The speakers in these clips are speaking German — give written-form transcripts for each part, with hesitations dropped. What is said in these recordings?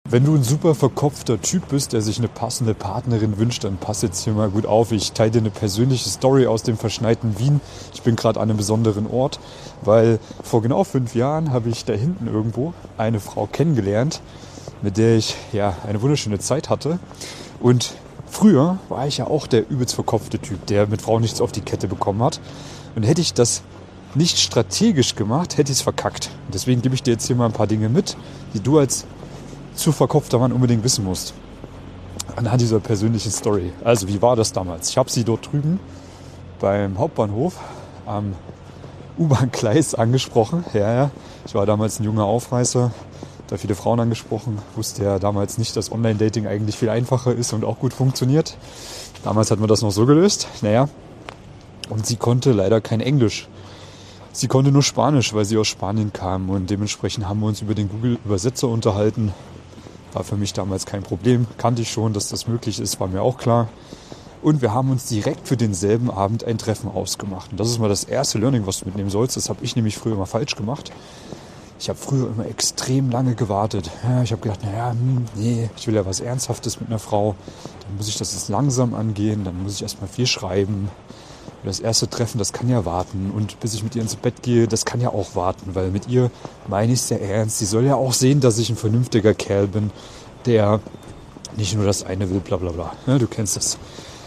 Wenn du ein super verkopfter Typ bist, der sich eine passende Partnerin wünscht, dann pass jetzt hier mal gut auf. Ich teile dir eine persönliche Story aus dem verschneiten Wien. Ich bin gerade an einem besonderen Ort, weil vor genau 5 Jahren habe ich da hinten irgendwo eine Frau kennengelernt, mit der ich eine wunderschöne Zeit hatte. Und früher war ich ja auch der übelst verkopfte Typ, der mit Frauen nichts auf die Kette bekommen hat. Und hätte ich das nicht strategisch gemacht, hätte ich es verkackt. Und deswegen gebe ich dir jetzt hier mal ein paar Dinge mit, die du als zu verkopfter Mann unbedingt wissen musst. Anhand dieser persönlichen Story. Also, wie war das damals? Ich habe sie dort drüben beim Hauptbahnhof am U-Bahn-Gleis angesprochen. Ja. Ich war damals ein junger Aufreißer, da viele Frauen angesprochen. Wusste ja damals nicht, dass Online-Dating eigentlich viel einfacher ist und auch gut funktioniert. Damals hat man das noch so gelöst. Und sie konnte leider kein Englisch. Sie konnte nur Spanisch, weil sie aus Spanien kam. Und dementsprechend haben wir uns über den Google-Übersetzer unterhalten. War für mich damals kein Problem. Kannte ich schon, dass das möglich ist, war mir auch klar. Und wir haben uns direkt für denselben Abend ein Treffen ausgemacht. Und das ist mal das erste Learning, was du mitnehmen sollst. Das habe ich nämlich früher immer falsch gemacht. Ich habe früher immer extrem lange gewartet. Ja, ich habe gedacht, ich will ja was Ernsthaftes mit einer Frau. Dann muss ich das jetzt langsam angehen. Dann muss ich erstmal viel schreiben. Das erste Treffen, das kann ja warten. Und bis ich mit ihr ins Bett gehe, das kann ja auch warten. Weil mit ihr meine ich es sehr ernst. Sie soll ja auch sehen, dass ich ein vernünftiger Kerl bin, der nicht nur das eine will, bla bla bla. Ja, du kennst das.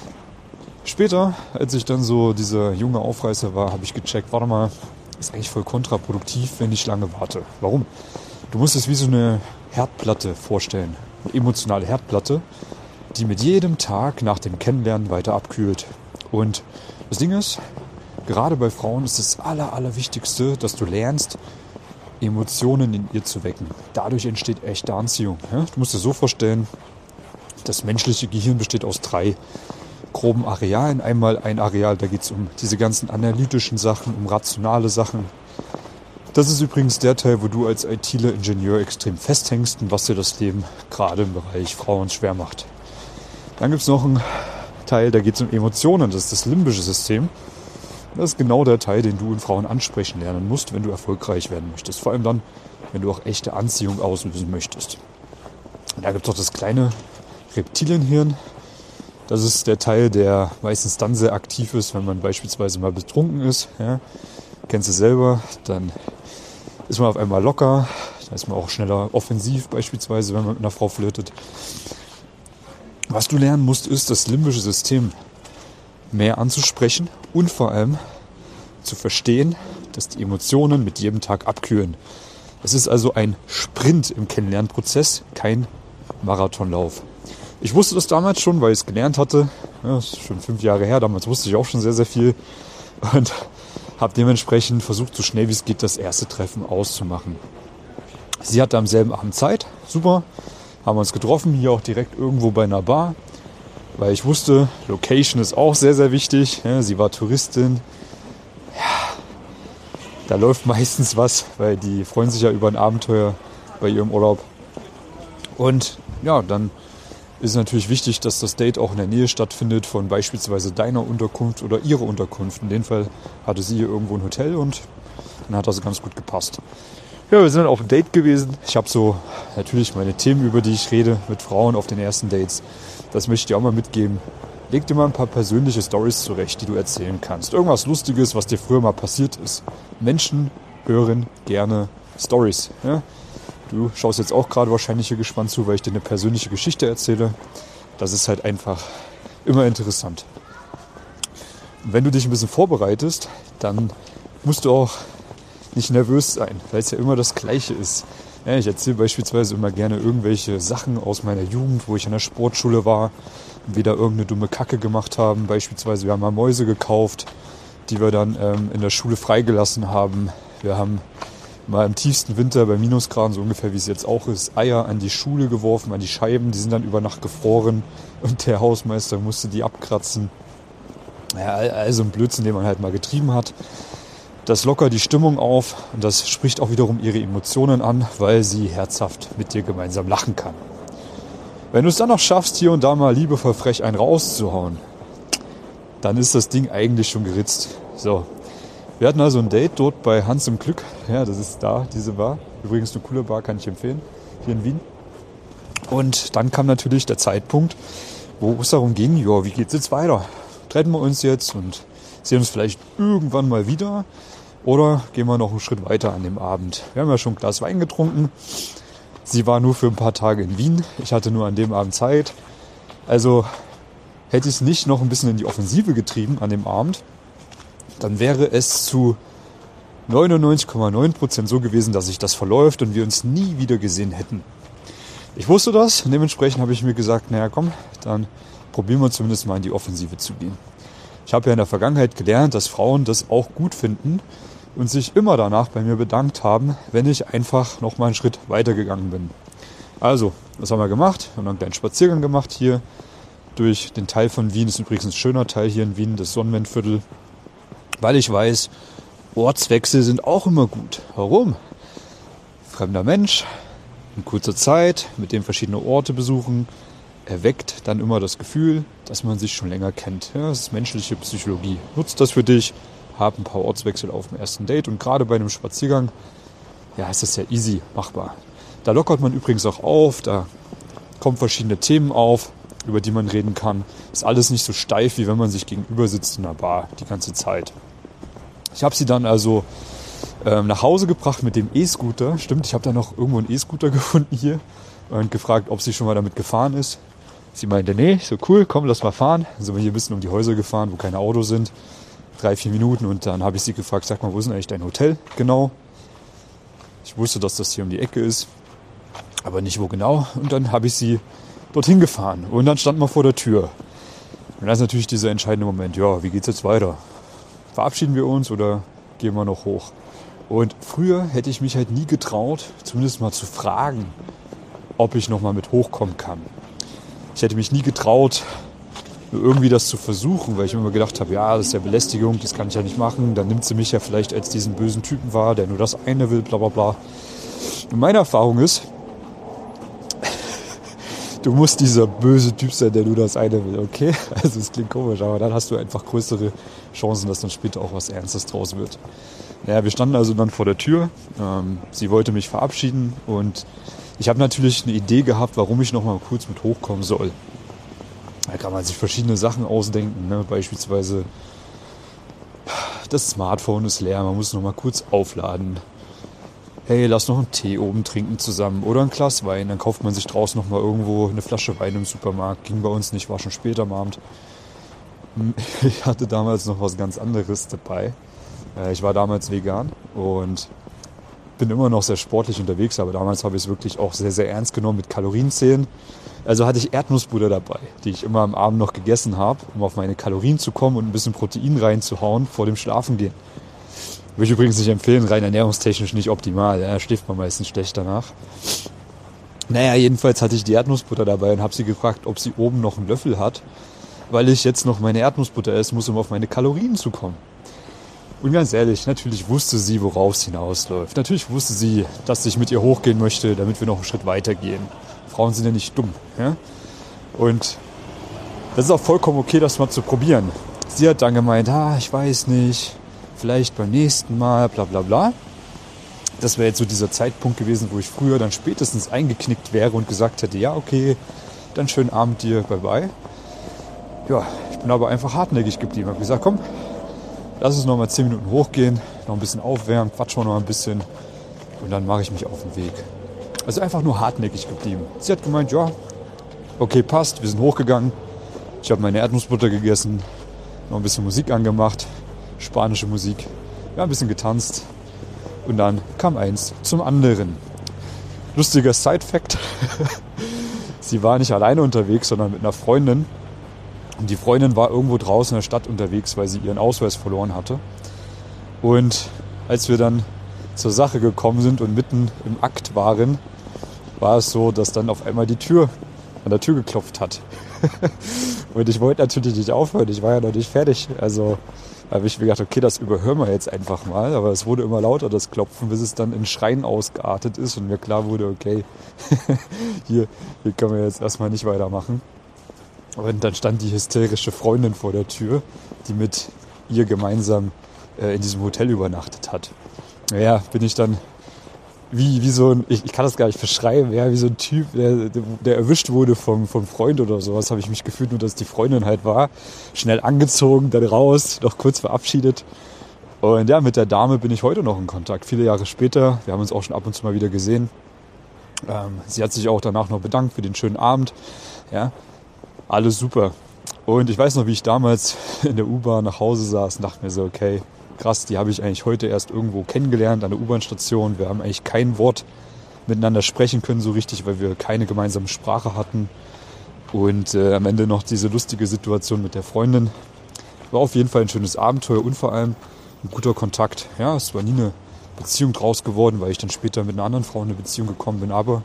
Später, als ich dann so dieser junge Aufreißer war, habe ich gecheckt, warte mal, ist eigentlich voll kontraproduktiv, wenn ich lange warte. Warum? Du musst es wie so eine Herdplatte vorstellen. Eine emotionale Herdplatte, die mit jedem Tag nach dem Kennenlernen weiter abkühlt. Und das Ding ist, gerade bei Frauen ist das Allerwichtigste, dass du lernst, Emotionen in ihr zu wecken. Dadurch entsteht echte Anziehung. Ja? Du musst dir so vorstellen, das menschliche Gehirn besteht aus 3 groben Arealen. Einmal ein Areal, da geht es um diese ganzen analytischen Sachen, um rationale Sachen. Das ist übrigens der Teil, wo du als ITler, Ingenieur extrem festhängst und was dir das Leben gerade im Bereich Frauen schwer macht. Dann gibt es noch einen Teil, da geht es um Emotionen, das ist das limbische System. Das ist genau der Teil, den du in Frauen ansprechen lernen musst, wenn du erfolgreich werden möchtest. Vor allem dann, wenn du auch echte Anziehung auslösen möchtest. Und da gibt es noch das kleine Reptilienhirn. Das ist der Teil, der meistens dann sehr aktiv ist, wenn man beispielsweise mal betrunken ist. Ja. Kennst du selber, dann ist man auf einmal locker, dann ist man auch schneller offensiv beispielsweise, wenn man mit einer Frau flirtet. Was du lernen musst, ist das limbische System mehr anzusprechen und vor allem zu verstehen, dass die Emotionen mit jedem Tag abkühlen. Es ist also ein Sprint im Kennenlernprozess, kein Marathonlauf. Ich wusste das damals schon, weil ich es gelernt hatte. Ja, das ist schon 5 Jahre her, damals wusste ich auch schon sehr, sehr viel. Und habe dementsprechend versucht, so schnell wie es geht, das erste Treffen auszumachen. Sie hatte am selben Abend Zeit, super. Haben uns getroffen, hier auch direkt irgendwo bei einer Bar, weil ich wusste, Location ist auch sehr, sehr wichtig. Ja, sie war Touristin. Ja, da läuft meistens was, weil die freuen sich ja über ein Abenteuer bei ihrem Urlaub. Und ja, dann ist es natürlich wichtig, dass das Date auch in der Nähe stattfindet von beispielsweise deiner Unterkunft oder ihrer Unterkunft. In dem Fall hatte sie hier irgendwo ein Hotel und dann hat das ganz gut gepasst. Ja, wir sind dann auf einem Date gewesen. Ich habe so natürlich meine Themen, über die ich rede mit Frauen auf den ersten Dates. Das möchte ich dir auch mal mitgeben. Leg dir mal ein paar persönliche Storys zurecht, die du erzählen kannst. Irgendwas Lustiges, was dir früher mal passiert ist. Menschen hören gerne Storys. Ja? Du schaust jetzt auch gerade wahrscheinlich hier gespannt zu, weil ich dir eine persönliche Geschichte erzähle. Das ist halt einfach immer interessant. Und wenn du dich ein bisschen vorbereitest, dann musst du auch nicht nervös sein, weil es ja immer das Gleiche ist. Ja, ich erzähle beispielsweise immer gerne irgendwelche Sachen aus meiner Jugend, wo ich in der Sportschule war und wir da irgendeine dumme Kacke gemacht haben. Beispielsweise, wir haben mal Mäuse gekauft, die wir dann in der Schule freigelassen haben. Wir haben mal im tiefsten Winter bei Minusgraden, so ungefähr wie es jetzt auch ist, Eier an die Schule geworfen, an die Scheiben. Die sind dann über Nacht gefroren und der Hausmeister musste die abkratzen. Ja, also ein Blödsinn, den man halt mal getrieben hat. Das lockert die Stimmung auf und das spricht auch wiederum ihre Emotionen an, weil sie herzhaft mit dir gemeinsam lachen kann. Wenn du es dann noch schaffst, hier und da mal liebevoll frech einen rauszuhauen, dann ist das Ding eigentlich schon geritzt. So, wir hatten also ein Date dort bei Hans im Glück. Ja, das ist da, diese Bar. Übrigens eine coole Bar, kann ich empfehlen, hier in Wien. Und dann kam natürlich der Zeitpunkt, wo es darum ging, ja, wie geht's jetzt weiter? Trennen wir uns jetzt und sehen uns vielleicht irgendwann mal wieder oder gehen wir noch einen Schritt weiter an dem Abend? Wir haben ja schon ein Glas Wein getrunken. Sie war nur für ein paar Tage in Wien. Ich hatte nur an dem Abend Zeit. Also hätte ich es nicht noch ein bisschen in die Offensive getrieben an dem Abend, dann wäre es zu 99,9% so gewesen, dass sich das verläuft und wir uns nie wieder gesehen hätten. Ich wusste das und dementsprechend habe ich mir gesagt, naja komm, dann probieren wir zumindest mal in die Offensive zu gehen. Ich habe ja in der Vergangenheit gelernt, dass Frauen das auch gut finden und sich immer danach bei mir bedankt haben, wenn ich einfach noch mal einen Schritt weitergegangen bin. Also, das haben wir gemacht, wir haben einen kleinen Spaziergang gemacht hier durch den Teil von Wien. Das ist übrigens ein schöner Teil hier in Wien, das Sonnenwendviertel, weil ich weiß, Ortswechsel sind auch immer gut. Warum? Fremder Mensch, in kurzer Zeit, mit dem verschiedene Orte besuchen, erweckt dann immer das Gefühl, dass man sich schon länger kennt. Ja, das ist menschliche Psychologie. Nutzt das für dich, hab ein paar Ortswechsel auf dem ersten Date und gerade bei einem Spaziergang, ja, ist das ja easy machbar. Da lockert man übrigens auch auf, da kommen verschiedene Themen auf, über die man reden kann. Ist alles nicht so steif, wie wenn man sich gegenüber sitzt in einer Bar die ganze Zeit. Ich habe sie dann also nach Hause gebracht mit dem E-Scooter. Stimmt, ich habe da noch irgendwo einen E-Scooter gefunden hier und gefragt, ob sie schon mal damit gefahren ist. Sie meinte, nee, so cool, komm, lass mal fahren. Dann sind wir hier ein bisschen um die Häuser gefahren, wo keine Autos sind. 3-4 Minuten und dann habe ich sie gefragt, sag mal, wo ist denn eigentlich dein Hotel genau? Ich wusste, dass das hier um die Ecke ist, aber nicht wo genau. Und dann habe ich sie dorthin gefahren und dann standen wir vor der Tür. Und dann ist natürlich dieser entscheidende Moment, ja, wie geht's jetzt weiter? Verabschieden wir uns oder gehen wir noch hoch? Und früher hätte ich mich halt nie getraut, zumindest mal zu fragen, ob ich nochmal mit hochkommen kann. Ich hätte mich nie getraut, nur irgendwie das zu versuchen, weil ich immer gedacht habe, ja, das ist ja Belästigung, das kann ich ja nicht machen. Dann nimmt sie mich ja vielleicht als diesen bösen Typen wahr, der nur das eine will, bla bla bla. Und meine Erfahrung ist, du musst dieser böse Typ sein, der nur das eine will, okay? Also es klingt komisch, aber dann hast du einfach größere Chancen, dass dann später auch was Ernstes draus wird. Naja, wir standen also dann vor der Tür. Sie wollte mich verabschieden und ich habe natürlich eine Idee gehabt, warum ich noch mal kurz mit hochkommen soll. Da kann man sich verschiedene Sachen ausdenken, ne? Beispielsweise das Smartphone ist leer, man muss noch mal kurz aufladen. Hey, lass noch einen Tee oben trinken zusammen oder ein Glas Wein. Dann kauft man sich draußen noch mal irgendwo eine Flasche Wein im Supermarkt. Ging bei uns nicht, war schon später am Abend. Ich hatte damals noch was ganz anderes dabei. Ich war damals vegan und bin immer noch sehr sportlich unterwegs, aber damals habe ich es wirklich auch sehr, sehr ernst genommen mit Kalorienzählen. Also hatte ich Erdnussbutter dabei, die ich immer am Abend noch gegessen habe, um auf meine Kalorien zu kommen und ein bisschen Protein reinzuhauen vor dem Schlafengehen. Würde ich übrigens nicht empfehlen, rein ernährungstechnisch nicht optimal. Da schläft man meistens schlecht danach. Naja, jedenfalls hatte ich die Erdnussbutter dabei und habe sie gefragt, ob sie oben noch einen Löffel hat, weil ich jetzt noch meine Erdnussbutter essen muss, um auf meine Kalorien zu kommen. Und ganz ehrlich, natürlich wusste sie, worauf es hinausläuft. Natürlich wusste sie, dass ich mit ihr hochgehen möchte, damit wir noch einen Schritt weitergehen. Frauen sind ja nicht dumm. Ja? Und das ist auch vollkommen okay, das mal zu probieren. Sie hat dann gemeint, ich weiß nicht, vielleicht beim nächsten Mal, bla bla bla. Das wäre jetzt so dieser Zeitpunkt gewesen, wo ich früher dann spätestens eingeknickt wäre und gesagt hätte, ja okay, dann schönen Abend dir, bye bye. Ja, ich bin aber einfach hartnäckig geblieben. Ich habe gesagt, komm, lass uns noch mal 10 Minuten hochgehen, noch ein bisschen aufwärmen, quatschen wir noch ein bisschen und dann mache ich mich auf den Weg. Also einfach nur hartnäckig geblieben. Sie hat gemeint, ja, okay, passt, wir sind hochgegangen. Ich habe meine Erdnussbutter gegessen, noch ein bisschen Musik angemacht, spanische Musik. Wir haben ein bisschen getanzt und dann kam eins zum anderen. Lustiger Side-Fact, sie war nicht alleine unterwegs, sondern mit einer Freundin. Und die Freundin war irgendwo draußen in der Stadt unterwegs, weil sie ihren Ausweis verloren hatte. Und als wir dann zur Sache gekommen sind und mitten im Akt waren, war es so, dass dann auf einmal die Tür an der Tür geklopft hat. Und ich wollte natürlich nicht aufhören, ich war ja noch nicht fertig. Also habe ich mir gedacht, okay, das überhören wir jetzt einfach mal. Aber es wurde immer lauter, das Klopfen, bis es dann in Schreien ausgeartet ist und mir klar wurde, okay, hier können wir jetzt erstmal nicht weitermachen. Und dann stand die hysterische Freundin vor der Tür, die mit ihr gemeinsam in diesem Hotel übernachtet hat. Naja, bin ich dann wie so ein, ich kann das gar nicht beschreiben, ja, wie so ein Typ, der erwischt wurde vom Freund oder sowas, habe ich mich gefühlt, nur dass die Freundin halt war. Schnell angezogen, dann raus, noch kurz verabschiedet. Und ja, mit der Dame bin ich heute noch in Kontakt, viele Jahre später. Wir haben uns auch schon ab und zu mal wieder gesehen. Sie hat sich auch danach noch bedankt für den schönen Abend. Ja, alles super. Und ich weiß noch, wie ich damals in der U-Bahn nach Hause saß und dachte mir so, okay, krass, die habe ich eigentlich heute erst irgendwo kennengelernt an der U-Bahn-Station. Wir haben eigentlich kein Wort miteinander sprechen können so richtig, weil wir keine gemeinsame Sprache hatten. Und am Ende noch diese lustige Situation mit der Freundin. War auf jeden Fall ein schönes Abenteuer und vor allem ein guter Kontakt. Ja, es war nie eine Beziehung draus geworden, weil ich dann später mit einer anderen Frau in eine Beziehung gekommen bin. Aber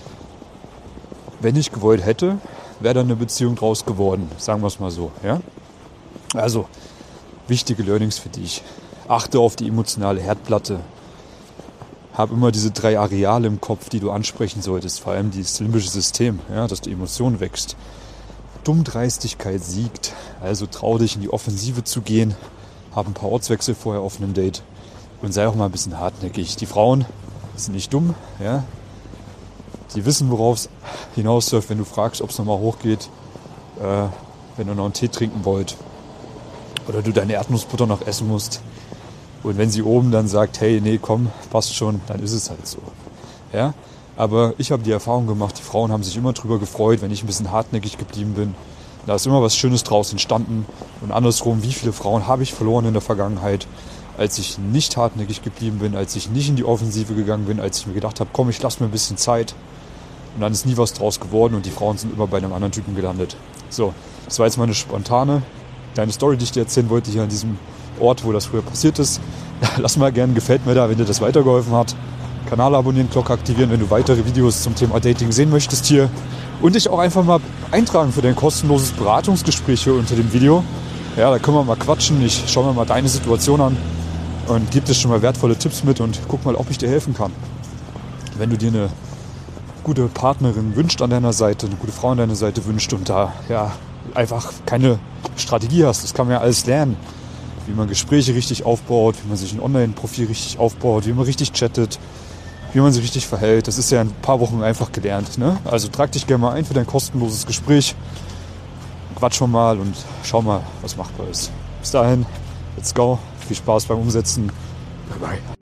wenn ich gewollt hätte, wäre dann eine Beziehung draus geworden. Sagen wir es mal so. Ja? Also, wichtige Learnings für dich. Achte auf die emotionale Herdplatte. Hab immer diese 3 Areale im Kopf, die du ansprechen solltest. Vor allem dieses limbische System, ja, dass die Emotion wächst. Dummdreistigkeit siegt. Also trau dich in die Offensive zu gehen. Hab ein paar Ortswechsel vorher auf einem Date. Und sei auch mal ein bisschen hartnäckig. Die Frauen sind nicht dumm. Ja? Die wissen, worauf es hinausläuft, wenn du fragst, ob es nochmal hochgeht. Wenn ihr noch einen Tee trinken wollt. Oder du deine Erdnussbutter noch essen musst. Und wenn sie oben dann sagt, hey, nee, komm, passt schon, dann ist es halt so. Ja? Aber ich habe die Erfahrung gemacht, die Frauen haben sich immer drüber gefreut, wenn ich ein bisschen hartnäckig geblieben bin. Da ist immer was Schönes draus entstanden. Und andersrum, wie viele Frauen habe ich verloren in der Vergangenheit, als ich nicht hartnäckig geblieben bin, als ich nicht in die Offensive gegangen bin, als ich mir gedacht habe, komm, ich lasse mir ein bisschen Zeit. Und dann ist nie was draus geworden und die Frauen sind immer bei einem anderen Typen gelandet. So, das war jetzt meine spontane kleine Story, die ich dir erzählen wollte, hier an diesem Ort, wo das früher passiert ist. Lass mal gerne, gefällt mir da, wenn dir das weitergeholfen hat. Kanal abonnieren, Glocke aktivieren, wenn du weitere Videos zum Thema Dating sehen möchtest hier. Und dich auch einfach mal eintragen für dein kostenloses Beratungsgespräch hier unter dem Video. Ja, da können wir mal quatschen. Ich schaue mir mal deine Situation an und gebe dir schon mal wertvolle Tipps mit und guck mal, ob ich dir helfen kann. Wenn du dir eine gute Partnerin wünscht an deiner Seite, eine gute Frau an deiner Seite wünscht und da ja einfach keine Strategie hast, das kann man ja alles lernen. Wie man Gespräche richtig aufbaut, wie man sich ein Online-Profil richtig aufbaut, wie man richtig chattet, wie man sich richtig verhält. Das ist ja in ein paar Wochen einfach gelernt. Ne? Also trag dich gerne mal ein für dein kostenloses Gespräch. Quatsch mal und schau mal, was machbar ist. Bis dahin, let's go. Viel Spaß beim Umsetzen. Bye bye.